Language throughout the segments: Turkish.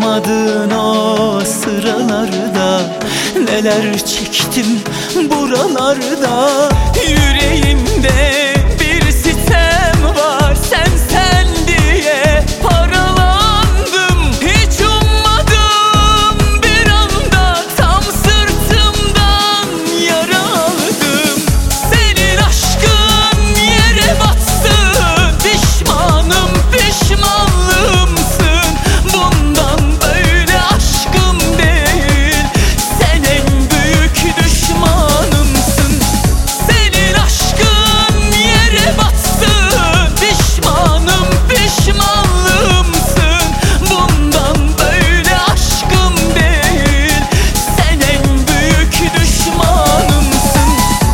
Olmadığın o sıralarda neler çektim buralarda. Yüreğimde bir sitem var, sen diye paralandım. Hiç ummadım bir anda, tam sırtımdan yara aldım. Senin aşkın yere batsın, pişmanım pişmanlığımsın. Bundan böyle aşkım değil, sen en büyük düşmanımsın. Senin aşkın yere batsın, pişmanım pişmanlığımsın. Bundan böyle aşkım değil, sen en büyük düşmanımsın.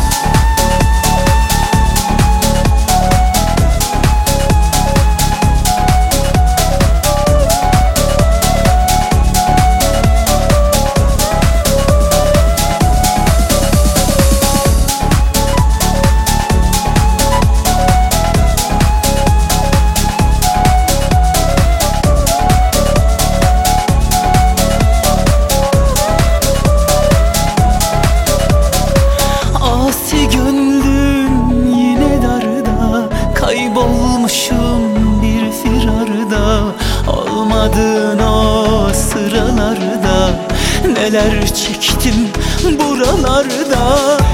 Asi gönlüm yine darda, kaybolmuşum bir firarda. Olmadığın o sıralarda neler çektim buralarda.